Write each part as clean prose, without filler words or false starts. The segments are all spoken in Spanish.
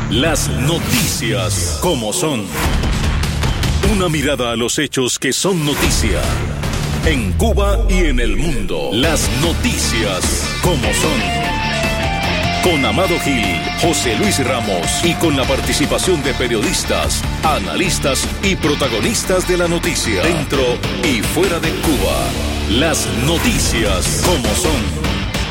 Las noticias como son. Una mirada a los hechos que son noticia. En Cuba y en el mundo. Las noticias como son. Con Amado Gil, José Luis Ramos y con la participación de periodistas, analistas y protagonistas de la noticia. Dentro y fuera de Cuba. Las noticias como son.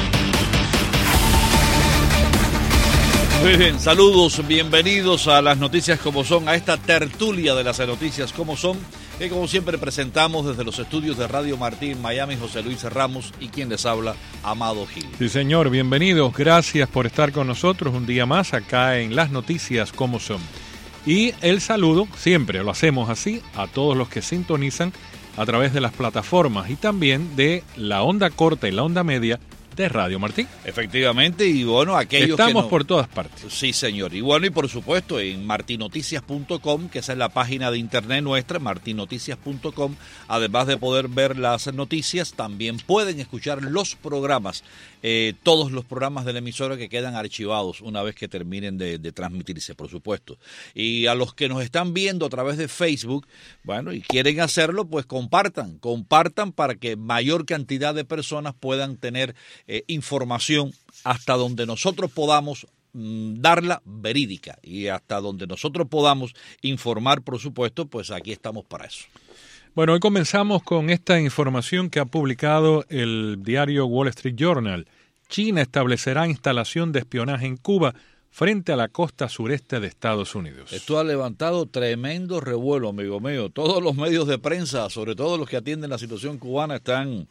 Muy bien, saludos, bienvenidos a las noticias como son, a esta tertulia de las noticias como son, que como siempre presentamos desde los estudios de Radio Martí en Miami, José Luis Ramos y quien les habla, Amado Gil. Sí, señor, bienvenidos, gracias por estar con nosotros un día más acá en las noticias como son. Y el saludo, siempre lo hacemos así, a todos los que sintonizan a través de las plataformas y también de la onda corta y la onda media de Radio Martí. Efectivamente, y bueno, aquellos estamos que no... por todas partes. Sí, señor. Y bueno, y por supuesto en martinoticias.com, que esa es la página de internet nuestra, martinoticias.com, además de poder ver las noticias, también pueden escuchar los programas, todos los programas de la emisora que quedan archivados una vez que terminen de transmitirse, por supuesto. Y a los que nos están viendo a través de Facebook, bueno, y quieren hacerlo, pues compartan para que mayor cantidad de personas puedan tener información hasta donde nosotros podamos darla verídica y hasta donde nosotros podamos informar, por supuesto, pues aquí estamos para eso. Bueno, hoy comenzamos con esta información que ha publicado el diario Wall Street Journal. China establecerá instalación de espionaje en Cuba frente a la costa sureste de Estados Unidos. Esto ha levantado tremendo revuelo, amigo mío. Todos los medios de prensa, sobre todo los que atienden la situación cubana, están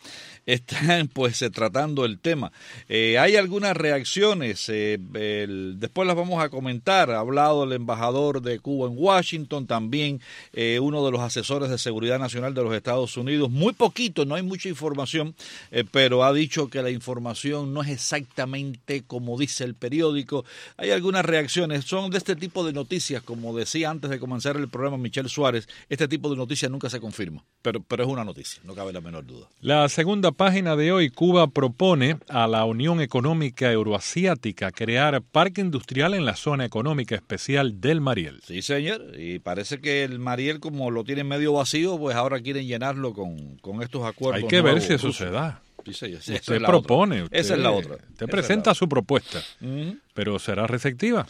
pues tratando el tema. Hay algunas reacciones, después las vamos a comentar. Ha hablado el embajador de Cuba en Washington, también uno de los asesores de seguridad nacional de los Estados Unidos. Muy poquito, no hay mucha información, pero ha dicho que la información no es exactamente como dice el periódico. Hay algunas reacciones, son de este tipo de noticias, como decía antes de comenzar el programa Michelle Suárez, este tipo de noticias nunca se confirma, pero es una noticia, no cabe la menor duda. La segunda página de hoy, Cuba propone a la Unión Económica Euroasiática crear parque industrial en la zona económica especial del Mariel. Sí, señor, y parece que el Mariel, como lo tienen medio vacío, pues ahora quieren llenarlo con estos acuerdos. Hay que ver si eso se da. Sí, señor. Usted propone. Esa es la otra. Usted presenta su propuesta, pero ¿será receptiva?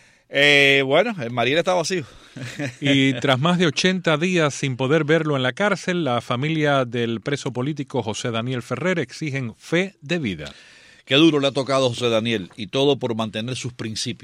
Bueno, el Mariel está vacío. Y tras más de 80 días sin poder verlo en la cárcel, la familia del preso político José Daniel Ferrer exigen fe de vida. Qué duro le ha tocado a José Daniel, y todo por mantener sus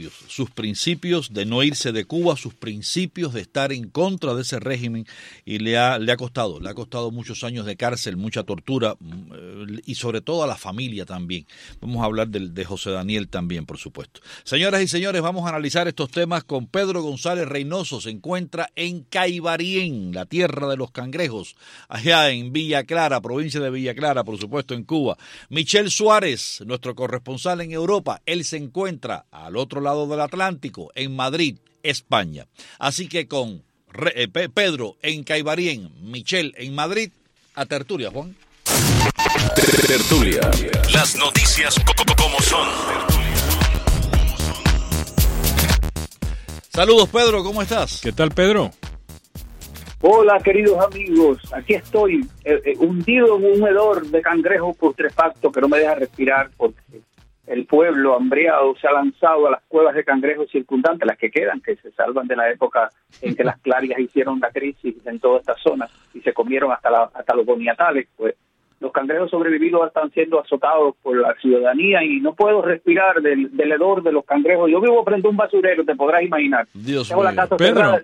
principios de no irse de Cuba, sus principios de estar en contra de ese régimen, y le ha costado muchos años de cárcel, mucha tortura, y sobre todo a la familia también. Vamos a hablar de José Daniel también, por supuesto. Señoras y señores, vamos a analizar estos temas con Pedro González Reynoso. Se encuentra en Caibarien, la tierra de los cangrejos, allá en Villa Clara, provincia de Villa Clara, por supuesto, en Cuba. Michelle Suárez, nuestro corresponsal en Europa, él se encuentra al otro lado del Atlántico, en Madrid, España. Así que con Pedro en Caibarien, Michelle en Madrid, a tertulia, Juan. Tertulia. Las noticias como son. Saludos, Pedro, ¿cómo estás? ¿Qué tal, Pedro? Hola, queridos amigos, aquí estoy, hundido en un hedor de cangrejo putrefacto que no me deja respirar porque el pueblo hambriado se ha lanzado a las cuevas de cangrejos circundantes, las que quedan, que se salvan de la época en que las clarias hicieron la crisis en toda esta zona y se comieron hasta los boniatales. Pues los cangrejos sobrevividos están siendo azotados por la ciudadanía y no puedo respirar del hedor de los cangrejos. Yo vivo frente a un basurero, te podrás imaginar. Dios mío. Pedro,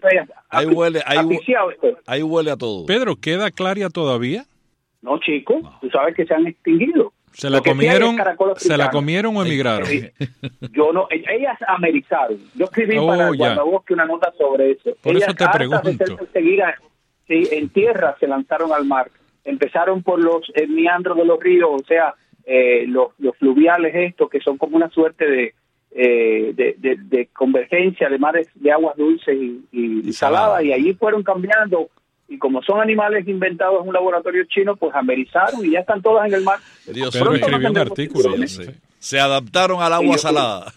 ahí huele a todo. Pedro, ¿queda claria todavía? No, chico, tú sabes que se han extinguido. ¿Se la comieron o emigraron? Yo no, ellas amerizaron. Yo escribí para Guardabosque una nota sobre eso. Por ellas, eso te pregunto. Sí, en tierra se lanzaron al mar. Empezaron por los meandros de los ríos, o sea, los fluviales estos, que son como una suerte de convergencia de mares de aguas dulces y saladas, y allí fueron cambiando, y como son animales inventados en un laboratorio chino, pues amerizaron y ya están todas en el mar. Dios, Pedro escribió un artículo. Sí. Se adaptaron al agua salada.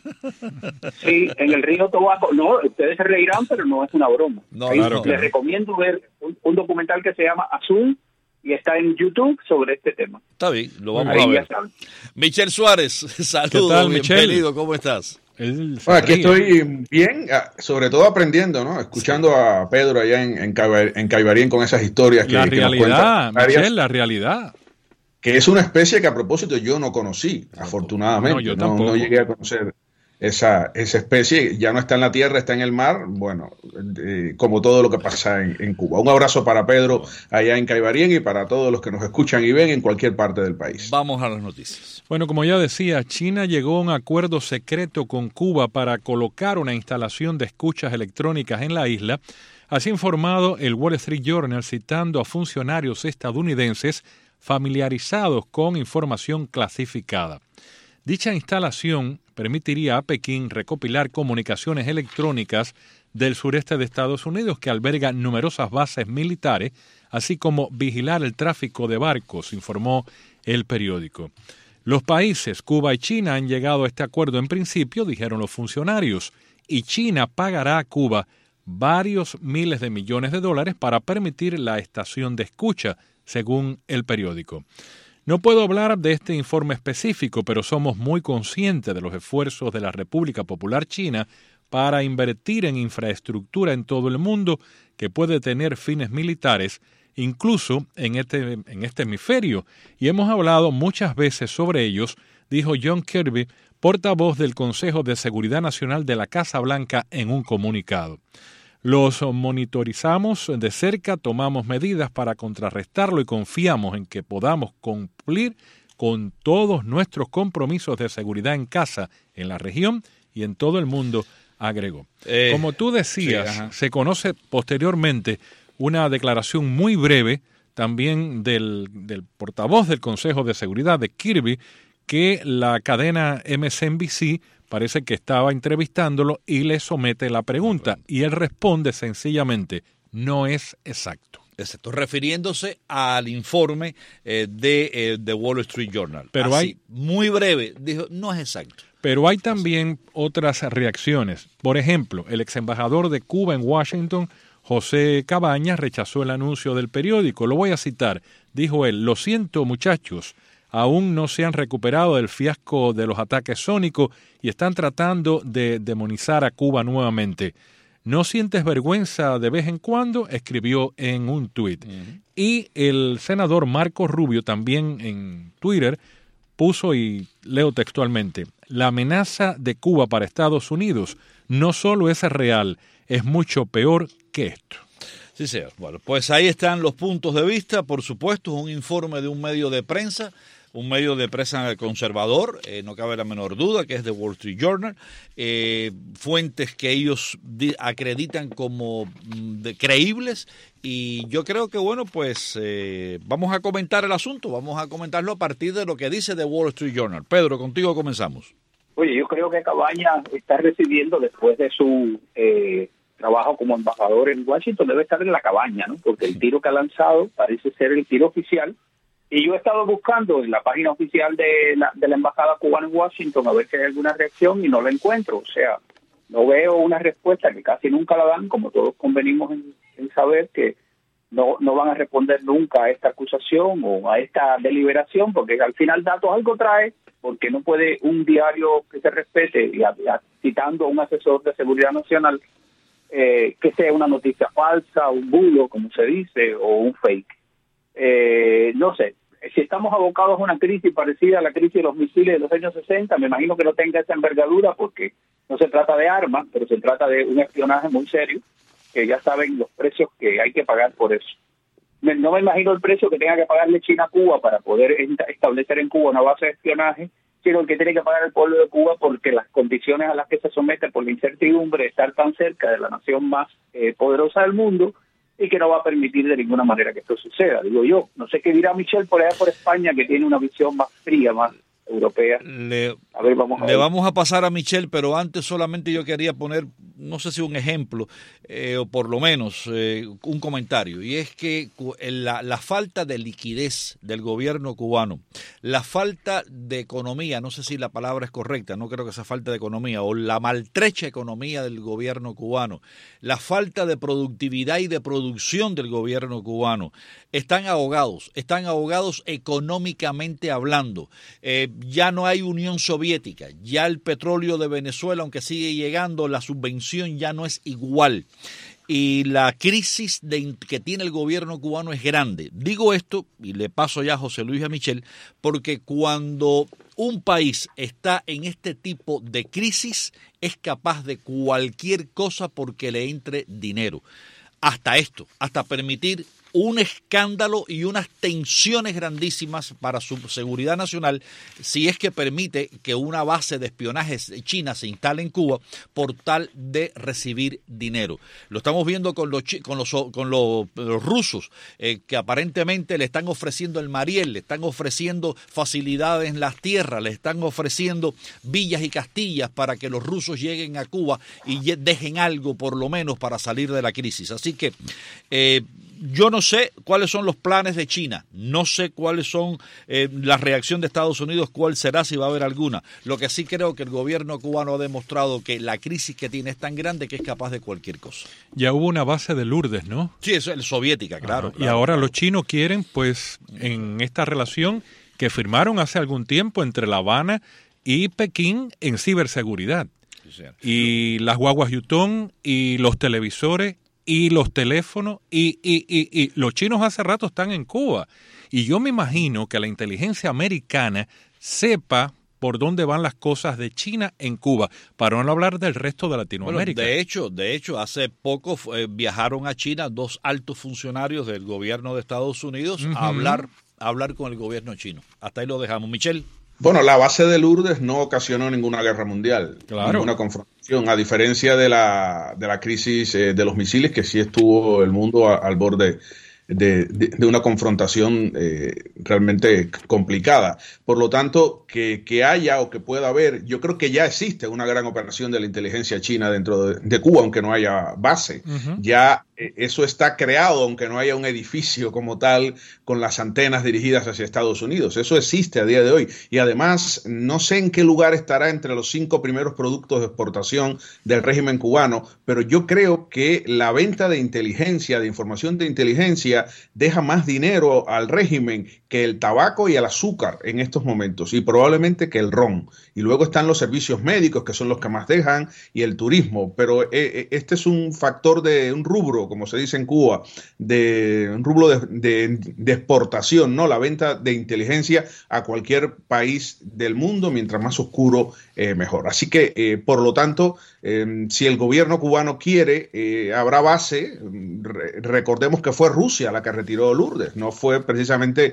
Sí, en el río Tobago. No, ustedes se reirán, pero no es una broma. No, claro que les recomiendo ver un documental que se llama Azul y está en YouTube sobre este tema. Está bien, lo vamos Ahí a ya ver. saben. Michel Suárez, saludos, ¿Qué tal, Michel? bienvenido, ¿cómo estás? Él se Bueno, aquí ríe. estoy bien, sobre todo aprendiendo, ¿no? Escuchando a Pedro allá en Caibarien con esas historias que La que nos realidad, cuenta. Michel, la realidad. Que es una especie que a propósito yo no conocí, afortunadamente. No, yo tampoco. No llegué a conocer esa especie. Ya no está en la tierra, está en el mar. Bueno, como todo lo que pasa en Cuba. Un abrazo para Pedro allá en Caibarien y para todos los que nos escuchan y ven en cualquier parte del país. Vamos a las noticias. Bueno, como ya decía, China llegó a un acuerdo secreto con Cuba para colocar una instalación de escuchas electrónicas en la isla. Así ha informado el Wall Street Journal citando a funcionarios estadounidenses familiarizados con información clasificada. Dicha instalación permitiría a Pekín recopilar comunicaciones electrónicas del sureste de Estados Unidos, que alberga numerosas bases militares, así como vigilar el tráfico de barcos, informó el periódico. Los países Cuba y China han llegado a este acuerdo en principio, dijeron los funcionarios, y China pagará a Cuba varios miles de millones de dólares para permitir la estación de escucha, según el periódico. No puedo hablar de este informe específico, pero somos muy conscientes de los esfuerzos de la República Popular China para invertir en infraestructura en todo el mundo que puede tener fines militares, incluso en este hemisferio, y hemos hablado muchas veces sobre ellos, dijo John Kirby, portavoz del Consejo de Seguridad Nacional de la Casa Blanca, en un comunicado. Los monitorizamos de cerca, tomamos medidas para contrarrestarlo y confiamos en que podamos cumplir con todos nuestros compromisos de seguridad en casa, en la región y en todo el mundo, agregó. Como tú decías, sí, se conoce posteriormente una declaración muy breve también del portavoz del Consejo de Seguridad de Kirby, que la cadena MSNBC parece que estaba entrevistándolo y le somete la pregunta. Y él responde sencillamente, no es exacto. Exacto, refiriéndose al informe de Wall Street Journal. Pero así, muy breve, dijo, no es exacto. Pero hay también otras reacciones. Por ejemplo, el ex embajador de Cuba en Washington, José Cabañas, rechazó el anuncio del periódico. Lo voy a citar. Dijo él, lo siento muchachos, aún no se han recuperado del fiasco de los ataques sónicos y están tratando de demonizar a Cuba nuevamente. ¿No sientes vergüenza de vez en cuando?, escribió en un tuit. Y el senador Marco Rubio también en Twitter puso, y leo textualmente, la amenaza de Cuba para Estados Unidos no solo es real, es mucho peor que esto. Sí, señor. Bueno, pues ahí están los puntos de vista. Por supuesto, es un informe de un medio de prensa conservador, no cabe la menor duda, que es The Wall Street Journal, fuentes que ellos acreditan como creíbles, y yo creo que, bueno, pues vamos a comentar el asunto, vamos a comentarlo a partir de lo que dice The Wall Street Journal. Pedro, contigo comenzamos. Oye, yo creo que Cabañas está recibiendo, después de su trabajo como embajador en Washington, debe estar en la cabaña, ¿no? Porque el tiro que ha lanzado parece ser el tiro oficial. Y yo he estado buscando en la página oficial de la Embajada Cubana en Washington a ver si hay alguna reacción y no la encuentro. O sea, no veo una respuesta, que casi nunca la dan, como todos convenimos en saber que no van a responder nunca a esta acusación o a esta deliberación, porque al final datos algo trae, porque no puede un diario que se respete, citando a un asesor de seguridad nacional, que sea una noticia falsa, un bulo, como se dice, o un fake. No sé, si estamos abocados a una crisis parecida a la crisis de los misiles de los años 60, me imagino que no tenga esa envergadura, porque no se trata de armas, pero se trata de un espionaje muy serio, que ya saben los precios que hay que pagar por eso. No me imagino el precio que tenga que pagarle China a Cuba para poder establecer en Cuba una base de espionaje, sino el que tiene que pagar el pueblo de Cuba, porque las condiciones a las que se somete por la incertidumbre de estar tan cerca de la nación más poderosa del mundo, y que no va a permitir de ninguna manera que esto suceda, digo yo. No sé qué dirá Michel por allá por España, que tiene una visión más fría, más europea. Vamos a pasar a Michel, pero antes solamente yo quería poner no sé si un ejemplo, o por lo menos un comentario, y es que la falta de liquidez del gobierno cubano, la falta de economía, no sé si la palabra es correcta, no creo que sea falta de economía, o la maltrecha economía del gobierno cubano, la falta de productividad y de producción del gobierno cubano, están ahogados económicamente hablando. Ya no hay Unión Soviética, ya el petróleo de Venezuela, aunque sigue llegando, la subvención ya no es igual. Y la crisis que tiene el gobierno cubano es grande. Digo esto, y le paso ya a José Luis y a Michelle, porque cuando un país está en este tipo de crisis, es capaz de cualquier cosa porque le entre dinero. Hasta esto, hasta permitir un escándalo y unas tensiones grandísimas para su seguridad nacional si es que permite que una base de espionaje china se instale en Cuba por tal de recibir dinero. Lo estamos viendo con los rusos, que aparentemente le están ofreciendo el Mariel, le están ofreciendo facilidades en las tierras, le están ofreciendo villas y castillas para que los rusos lleguen a Cuba y dejen algo por lo menos para salir de la crisis. Así que yo no sé cuáles son los planes de China, no sé cuáles son la reacción de Estados Unidos, cuál será, si va a haber alguna. Lo que sí creo que el gobierno cubano ha demostrado que la crisis que tiene es tan grande que es capaz de cualquier cosa. Ya hubo una base de Lourdes, ¿no? Sí, eso es soviética, claro. Y ahora los chinos quieren, pues, en esta relación que firmaron hace algún tiempo entre La Habana y Pekín en ciberseguridad. Sí. Y las guaguas Yutong y los televisores y los teléfonos, y los chinos hace rato están en Cuba. Y yo me imagino que la inteligencia americana sepa por dónde van las cosas de China en Cuba, para no hablar del resto de Latinoamérica. Bueno, de hecho, hace poco viajaron a China 2 altos funcionarios del gobierno de Estados Unidos a hablar con el gobierno chino. Hasta ahí lo dejamos. Michelle. Bueno, la base de Lourdes no ocasionó ninguna guerra mundial, ninguna confrontación, a diferencia de la crisis de los misiles, que sí estuvo el mundo al borde de una confrontación realmente complicada. Por lo tanto, que haya o que pueda haber, yo creo que ya existe una gran operación de la inteligencia china dentro de Cuba, aunque no haya base. Ya eso está creado, aunque no haya un edificio como tal con las antenas dirigidas hacia Estados Unidos. Eso existe a día de hoy. Y además, no sé en qué lugar estará entre los 5 primeros productos de exportación del régimen cubano, pero yo creo que la venta de inteligencia, de información de inteligencia, deja más dinero al régimen que el tabaco y el azúcar en estos momentos, y probablemente que el ron. Y luego están los servicios médicos, que son los que más dejan, y el turismo. Pero este es un factor de un rubro, como se dice en Cuba, de un rubro de exportación, ¿no? La venta de inteligencia a cualquier país del mundo, mientras más oscuro, mejor. Así que, por lo tanto, si el gobierno cubano quiere, habrá base. Recordemos que fue Rusia la que retiró Lourdes, no fue precisamente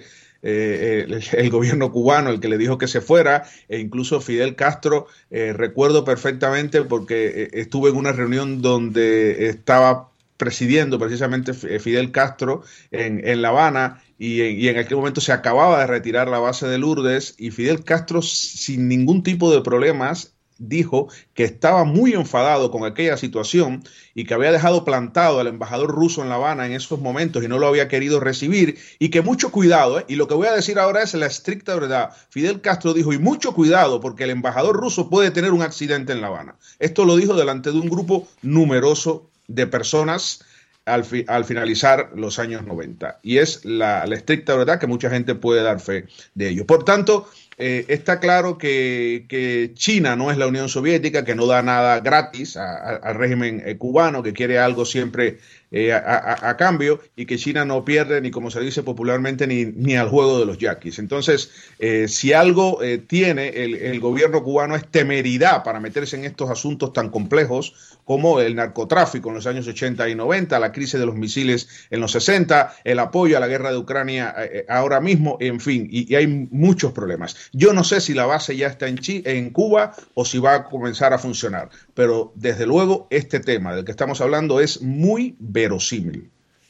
el gobierno cubano el que le dijo que se fuera, e incluso Fidel Castro, recuerdo perfectamente porque estuve en una reunión donde estaba presidiendo precisamente Fidel Castro en La Habana, y en aquel momento se acababa de retirar la base de Lourdes, y Fidel Castro, sin ningún tipo de problemas, dijo que estaba muy enfadado con aquella situación y que había dejado plantado al embajador ruso en La Habana en esos momentos y no lo había querido recibir, y que mucho cuidado, y lo que voy a decir ahora es la estricta verdad. Fidel Castro dijo, y mucho cuidado porque el embajador ruso puede tener un accidente en La Habana. Esto lo dijo delante de un grupo numeroso de personas al finalizar los años 90, y es la estricta verdad, que mucha gente puede dar fe de ello. Por tanto, está claro que China no es la Unión Soviética, que no da nada gratis al régimen cubano, que quiere algo siempre a cambio, y que China no pierde, ni como se dice popularmente, ni al juego de los yaquis. Entonces, si algo tiene el gobierno cubano es temeridad para meterse en estos asuntos tan complejos como el narcotráfico en los años 80 y 90, la crisis de los misiles en los 60, el apoyo a la guerra de Ucrania ahora mismo, en fin, y hay muchos problemas. Yo no sé si la base ya está en Cuba o si va a comenzar a funcionar, pero desde luego este tema del que estamos hablando es muy verosímil.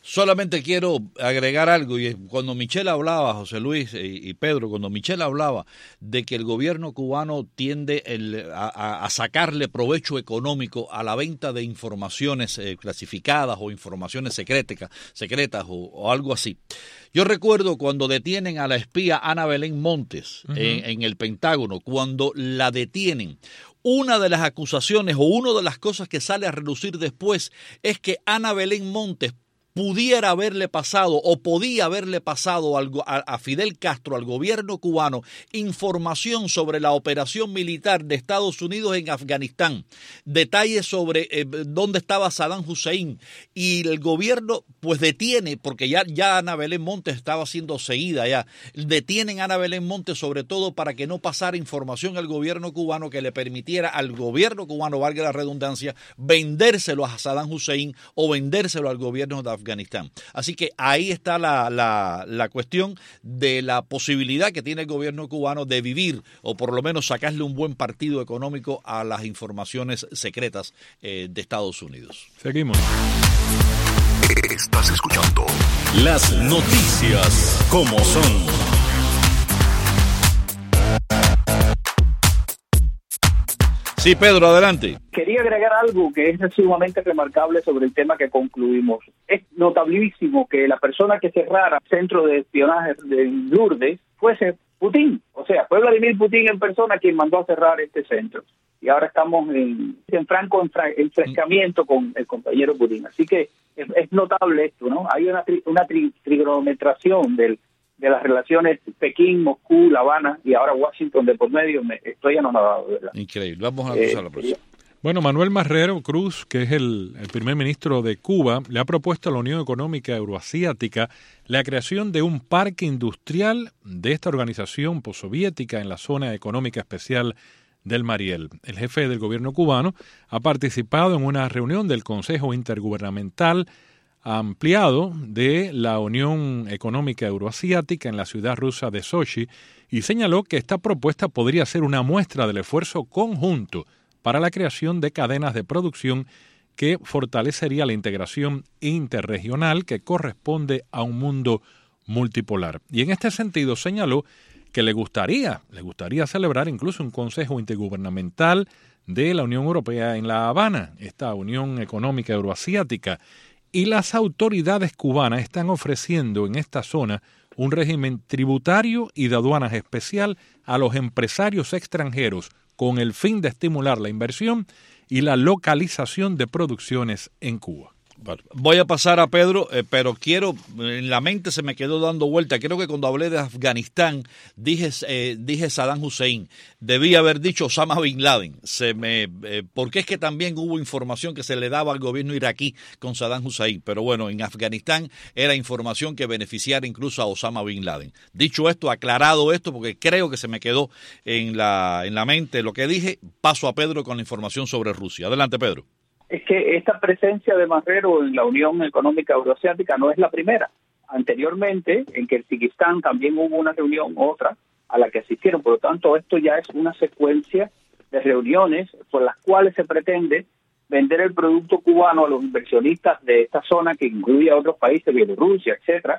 Solamente quiero agregar algo, y cuando Michelle hablaba, José Luis y Pedro, cuando Michelle hablaba de que el gobierno cubano tiende a sacarle provecho económico a la venta de informaciones clasificadas o informaciones secretas o algo así. Yo recuerdo cuando detienen a la espía Ana Belén Montes en el Pentágono, cuando la detienen. Una de las acusaciones o una de las cosas que sale a relucir después es que Ana Belén Montes pudiera haberle pasado o podía haberle pasado a Fidel Castro, al gobierno cubano, información sobre la operación militar de Estados Unidos en Afganistán, detalles sobre dónde estaba Saddam Hussein, y el gobierno pues detiene, porque ya Ana Belén Montes estaba siendo seguida ya, detienen a Ana Belén Montes sobre todo para que no pasara información al gobierno cubano que le permitiera al gobierno cubano, valga la redundancia, vendérselo a Saddam Hussein o vendérselo al gobierno de Afganistán. Así que ahí está la cuestión de la posibilidad que tiene el gobierno cubano de vivir o por lo menos sacarle un buen partido económico a las informaciones secretas de Estados Unidos. Seguimos. Estás escuchando las noticias como son. Sí, Pedro, adelante. Quería agregar algo que es sumamente remarcable sobre el tema que concluimos. Es notabilísimo que la persona que cerrara el centro de espionaje de Lourdes fuese Putin. O sea, fue Vladimir Putin en persona quien mandó a cerrar este centro. Y ahora estamos en franco enfrescamiento con el compañero Putin. Así que es notable esto, ¿no? Hay una trigonometración de las relaciones Pekín, Moscú, La Habana y ahora Washington de por medio. Estoy anonadado, ¿verdad? Increíble. Vamos a pasar a la próxima. Bueno, Manuel Marrero Cruz, que es el primer ministro de Cuba, le ha propuesto a la Unión Económica Euroasiática la creación de un parque industrial de esta organización postsoviética en la zona económica especial del Mariel. El jefe del gobierno cubano ha participado en una reunión del Consejo Intergubernamental ampliado de la Unión Económica Euroasiática en la ciudad rusa de Sochi y señaló que esta propuesta podría ser una muestra del esfuerzo conjunto para la creación de cadenas de producción que fortalecería la integración interregional que corresponde a un mundo multipolar. Y en este sentido señaló que le gustaría celebrar incluso un Consejo Intergubernamental de la Unión Europea en La Habana, esta Unión Económica Euroasiática, y las autoridades cubanas están ofreciendo en esta zona un régimen tributario y de aduanas especial a los empresarios extranjeros con el fin de estimular la inversión y la localización de producciones en Cuba. Voy a pasar a Pedro, pero en la mente se me quedó dando vuelta. Creo que cuando hablé de Afganistán dije Saddam Hussein. Debí haber dicho Osama Bin Laden. Porque es que también hubo información que se le daba al gobierno iraquí con Saddam Hussein. Pero bueno, en Afganistán era información que beneficiara incluso a Osama Bin Laden. Dicho esto, aclarado esto, porque creo que se me quedó en la mente lo que dije, paso a Pedro con la información sobre Rusia. Adelante, Pedro. Es que esta presencia de Marrero en la Unión Económica Euroasiática no es la primera. Anteriormente, en Kirguistán también hubo una reunión, otra, a la que asistieron. Por lo tanto, esto ya es una secuencia de reuniones por las cuales se pretende vender el producto cubano a los inversionistas de esta zona, que incluye a otros países, Bielorrusia, etcétera.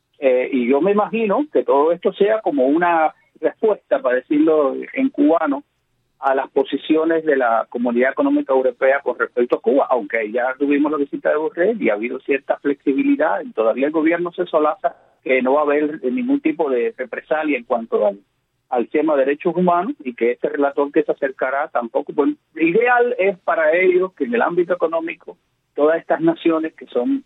Y yo me imagino que todo esto sea como una respuesta, para decirlo en cubano, a las posiciones de la Comunidad Económica Europea con respecto a Cuba, aunque ya tuvimos la visita de Borrell y ha habido cierta flexibilidad, y todavía el gobierno se solaza que no va a haber ningún tipo de represalia en cuanto al tema de derechos humanos, y que este relator que se acercará tampoco. Pues, lo ideal es para ellos que en el ámbito económico todas estas naciones que son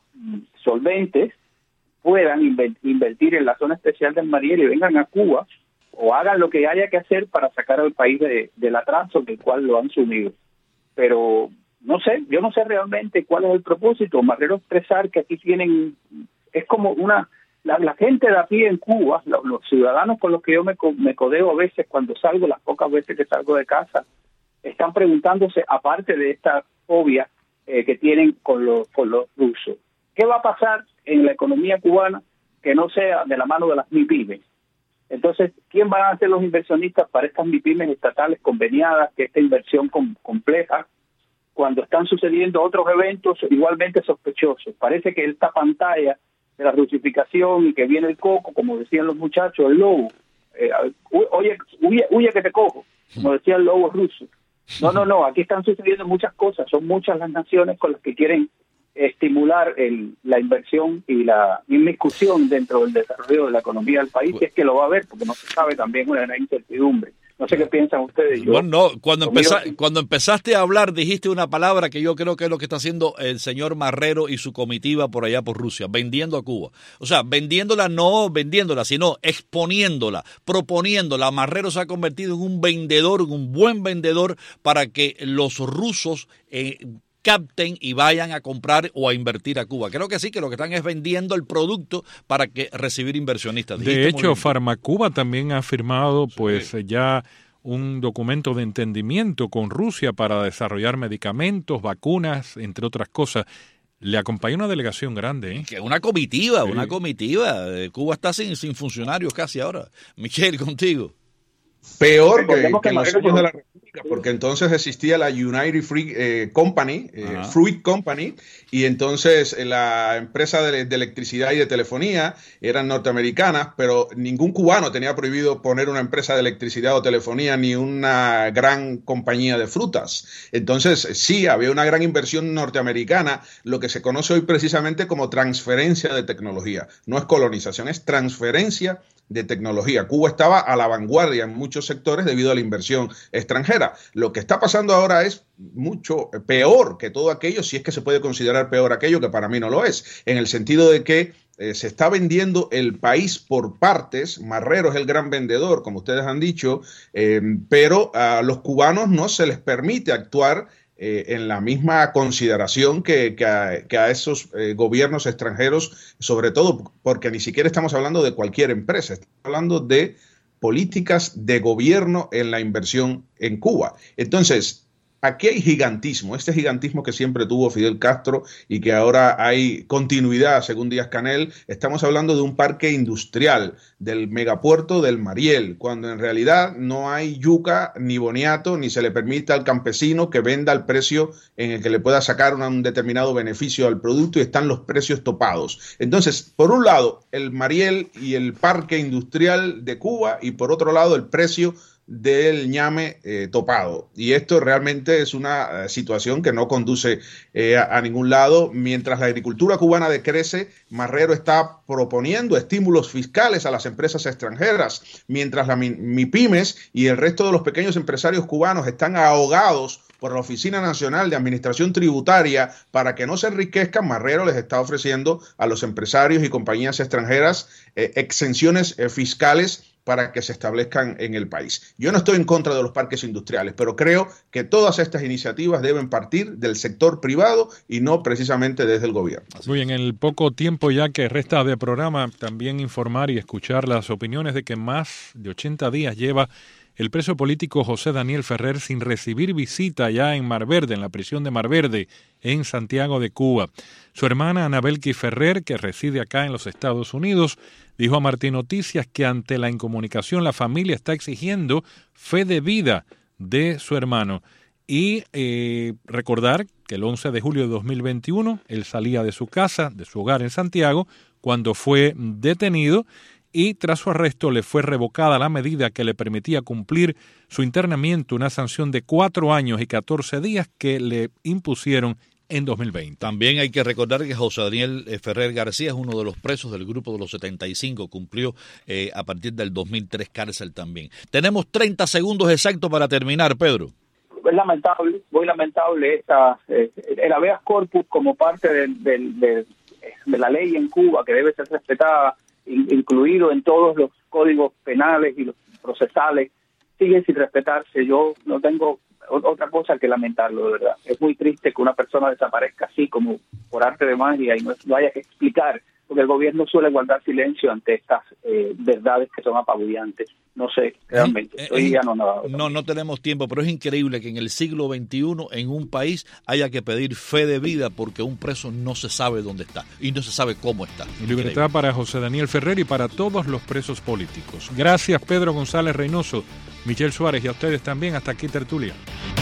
solventes puedan invertir en la zona especial del Mariel y vengan a Cuba o hagan lo que haya que hacer para sacar al país del atraso del cual lo han sumido. Pero no sé, yo no sé realmente cuál es el propósito. Marrero expresar que aquí tienen, es como la gente de aquí en Cuba, los ciudadanos con los que yo me codeo a veces cuando salgo, las pocas veces que salgo de casa, están preguntándose, aparte de esta fobia que tienen con los rusos, ¿qué va a pasar en la economía cubana que no sea de la mano de las MIPYMES? Entonces, ¿quién van a ser los inversionistas para estas MIPYMES estatales conveniadas, que esta inversión compleja cuando están sucediendo otros eventos igualmente sospechosos. Parece que esta pantalla de la rusificación y que viene el coco, como decían los muchachos, el lobo, oye, huye que te cojo, como decía el lobo ruso. No, aquí están sucediendo muchas cosas, son muchas las naciones con las que quieren estimular la inversión y la inmiscusión dentro del desarrollo de la economía del país, y es que lo va a haber, porque no se sabe, también una gran incertidumbre. No sé qué piensan ustedes. Cuando empezaste a hablar dijiste una palabra que yo creo que es lo que está haciendo el señor Marrero y su comitiva por allá por Rusia, vendiendo a Cuba. O sea, no vendiéndola, sino exponiéndola, proponiéndola. Marrero se ha convertido en un vendedor, un buen vendedor para que los rusos capten y vayan a comprar o a invertir a Cuba. Creo que sí, que lo que están es vendiendo el producto para que recibir inversionistas. De hecho, Farmacuba también ha firmado ya un documento de entendimiento con Rusia para desarrollar medicamentos, vacunas, entre otras cosas. Le acompaña una delegación grande, ¿eh? Que una comitiva. Cuba está sin funcionarios casi ahora. Michelle, contigo. Peor que en los años de la República, porque entonces existía la United Fruit Company, y entonces la empresa de electricidad y de telefonía eran norteamericanas, pero ningún cubano tenía prohibido poner una empresa de electricidad o telefonía ni una gran compañía de frutas. Entonces sí, había una gran inversión norteamericana, lo que se conoce hoy precisamente como transferencia de tecnología. No es colonización, es transferencia de tecnología. Cuba estaba a la vanguardia en muchos sectores debido a la inversión extranjera. Lo que está pasando ahora es mucho peor que todo aquello, si es que se puede considerar peor aquello, que para mí no lo es, en el sentido de que se está vendiendo el país por partes. Marrero es el gran vendedor, como ustedes han dicho, pero a los cubanos no se les permite actuar en la misma consideración que a esos gobiernos extranjeros, sobre todo porque ni siquiera estamos hablando de cualquier empresa, estamos hablando de políticas de gobierno en la inversión en Cuba. Entonces, aquí hay gigantismo, este gigantismo que siempre tuvo Fidel Castro y que ahora hay continuidad según Díaz-Canel. Estamos hablando de un parque industrial, del megapuerto del Mariel, cuando en realidad no hay yuca ni boniato, ni se le permite al campesino que venda al precio en el que le pueda sacar un determinado beneficio al producto, y están los precios topados. Entonces, por un lado, el Mariel y el parque industrial de Cuba, y por otro lado, el precio del ñame topado. Y esto realmente es una situación que no conduce a ningún lado. Mientras la agricultura cubana decrece, Marrero está proponiendo estímulos fiscales a las empresas extranjeras, mientras las MIPYMES y el resto de los pequeños empresarios cubanos están ahogados por la Oficina Nacional de Administración Tributaria para que no se enriquezcan. Marrero les está ofreciendo a los empresarios y compañías extranjeras exenciones fiscales para que se establezcan en el país. Yo no estoy en contra de los parques industriales, pero creo que todas estas iniciativas deben partir del sector privado y no precisamente desde el gobierno. Muy bien, en el poco tiempo ya que resta de programa, también informar y escuchar las opiniones de que más de 80 días lleva el preso político José Daniel Ferrer sin recibir visita ya en Mar Verde, en la prisión de Mar Verde, en Santiago de Cuba. Su hermana Anabelki Ferrer, que reside acá en los Estados Unidos, dijo a Martín Noticias que ante la incomunicación la familia está exigiendo fe de vida de su hermano. Y recordar que el 11 de julio de 2021 él salía de su casa, de su hogar en Santiago, cuando fue detenido, y tras su arresto le fue revocada la medida que le permitía cumplir su internamiento, una sanción de 4 años y 14 días que le impusieron en 2020. También hay que recordar que José Daniel Ferrer García es uno de los presos del grupo de los 75, cumplió a partir del 2003 cárcel también. Tenemos 30 segundos exactos para terminar, Pedro. Es lamentable, muy lamentable el habeas corpus como parte de la ley en Cuba, que debe ser respetada, incluido en todos los códigos penales y los procesales, sigue sin respetarse. Yo no tengo otra cosa que lamentarlo, de verdad. Es muy triste que una persona desaparezca así como por arte de magia y no haya que explicar, porque el gobierno suele guardar silencio ante estas verdades que son apabullantes. No sé, realmente. No tenemos tiempo, pero es increíble que en el siglo XXI en un país haya que pedir fe de vida porque un preso no se sabe dónde está y no se sabe cómo está. Libertad para José Daniel Ferrer y para todos los presos políticos. Gracias, Pedro González Reynoso, Michelle Suárez, y a ustedes también. Hasta aquí tertulia.